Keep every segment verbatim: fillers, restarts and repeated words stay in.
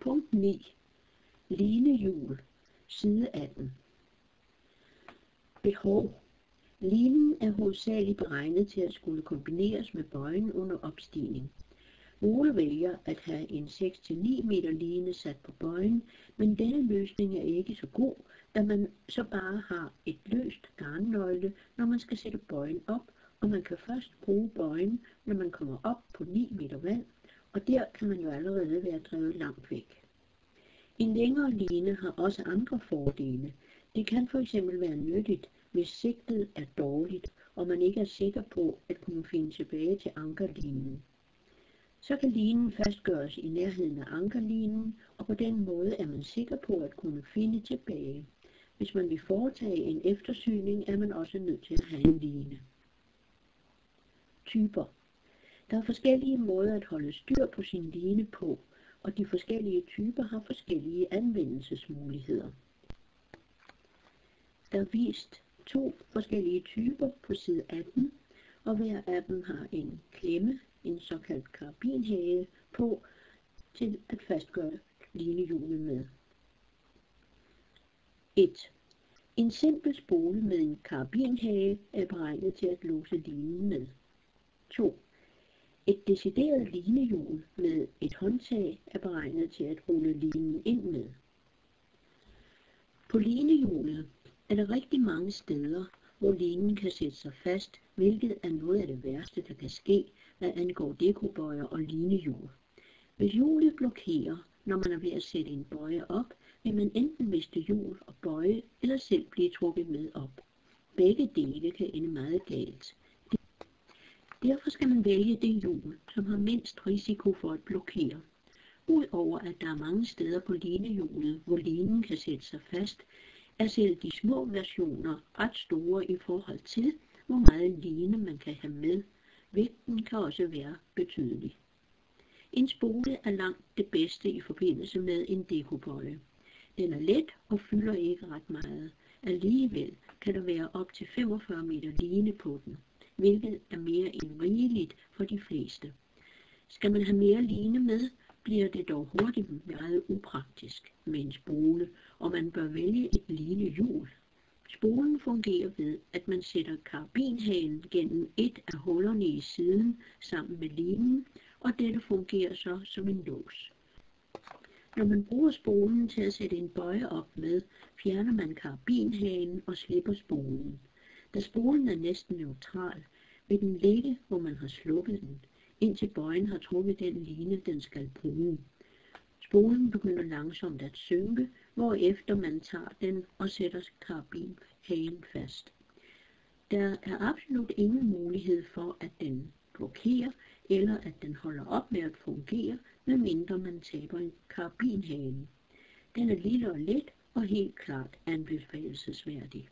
Punkt ni. Linehjul. Side atten. Behov. Linen er hovedsageligt beregnet til at skulle kombineres med bøjen under opstigning. Nogle vælger at have en seks til ni meter line sat på bøjen, men denne løsning er ikke så god, da man så bare har et løst garnnøgle, når man skal sætte bøjen op, og man kan først bruge bøjen, når man kommer op på ni meter vand, og der kan man jo allerede være drevet langt væk. En længere line har også andre fordele. Det kan for eksempel være nyttigt, hvis sigtet er dårligt, og man ikke er sikker på at kunne finde tilbage til ankerlinen. Så kan linen fastgøres i nærheden af ankerlinen, og på den måde er man sikker på at kunne finde tilbage. Hvis man vil foretage en eftersøgning, er man også nødt til at have en line. Typer. Der er forskellige måder at holde styr på sin line på, og de forskellige typer har forskellige anvendelsesmuligheder. Der er vist to forskellige typer på side atten, og hver af dem har en klemme, en såkaldt karabinhage, på til at fastgøre linehjulet med. et. En simpel spole med en karabinhage er beregnet til at låse linen med. to. Et decideret linehjul med et håndtag er beregnet til at rulle linen ind med. På linehjulet er der rigtig mange steder, hvor linen kan sætte sig fast, hvilket er noget af det værste, der kan ske, hvad angår dekobøjer og linehjul. Hvis hjulet blokerer, når man er ved at sætte en bøje op, vil man enten miste hjul og bøje, eller selv blive trukket med op. Begge dele kan ende meget galt. Derfor skal man vælge det hjul, som har mindst risiko for at blokere. Udover at der er mange steder på linehjulet, hvor linen kan sætte sig fast, er selv de små versioner ret store i forhold til, hvor meget line man kan have med. Vægten kan også være betydelig. En spole er langt det bedste i forbindelse med en dekobøje. Den er let og fylder ikke ret meget. Alligevel kan der være op til femogfyrre meter line på den, hvilket er mere end rigeligt for de fleste. Skal man have mere line med, bliver det dog hurtigt meget upraktisk med en spole, og man bør vælge et linehjul. Spolen fungerer ved, at man sætter karabinhagen gennem et af hullerne i siden sammen med linen, og dette fungerer så som en lås. Når man bruger spolen til at sætte en bøje op med, fjerner man karabinhagen og slipper spolen. Da spolen er næsten neutral, vil den ligge, hvor man har slukket den, indtil bøjen har trukket den line, den skal bruge. Spolen begynder langsomt at synke, hvorefter man tager den og sætter karabinhagen fast. Der er absolut ingen mulighed for, at den blokerer, eller at den holder op med at fungere, medmindre man taber en karabinhagen. Den er lille og let og helt klart anbefalelsesværdig.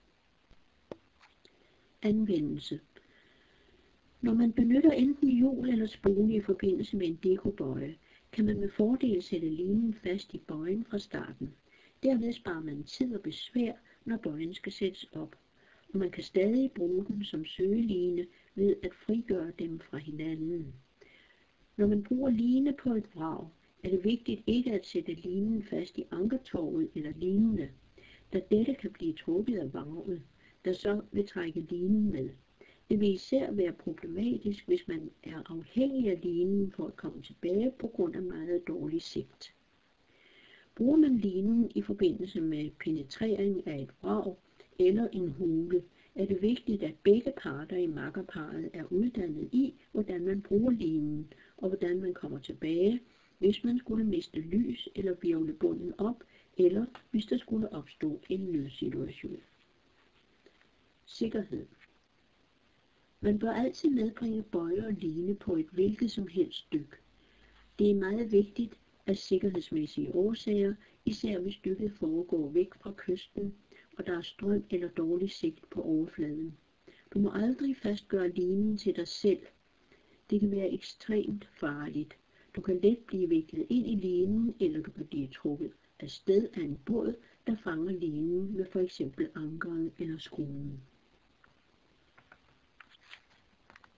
Anvendelse. Når man benytter enten hjul eller spole i forbindelse med en dekobøje, kan man med fordel sætte linen fast i bøjen fra starten. Derved sparer man tid og besvær, når bøjen skal sættes op, og man kan stadig bruge den som søgeline ved at frigøre dem fra hinanden. Når man bruger line på et vrag, er det vigtigt ikke at sætte linen fast i ankertovet eller lignende, da dette kan blive trukket af vraget, der så vil trække linen med. Det vil især være problematisk, hvis man er afhængig af linen for at komme tilbage på grund af meget dårlig sigt. Bruger man linen i forbindelse med penetrering af et vrag eller en hule, er det vigtigt, at begge parter i makkerparret er uddannet i, hvordan man bruger linen, og hvordan man kommer tilbage, hvis man skulle miste lys eller hvirvle bunden op, eller hvis der skulle opstå en nødsituation. Sikkerhed. Man bør altid medbringe bøje og line på et hvilket som helst stykke. Det er meget vigtigt af sikkerhedsmæssige årsager, især hvis stykket foregår væk fra kysten, og der er strøm eller dårlig sigt på overfladen. Du må aldrig fastgøre linen til dig selv. Det kan være ekstremt farligt. Du kan let blive viklet ind i linen, eller du kan blive trukket af sted af en båd, der fanger linen med for eksempel ankeret eller skruen.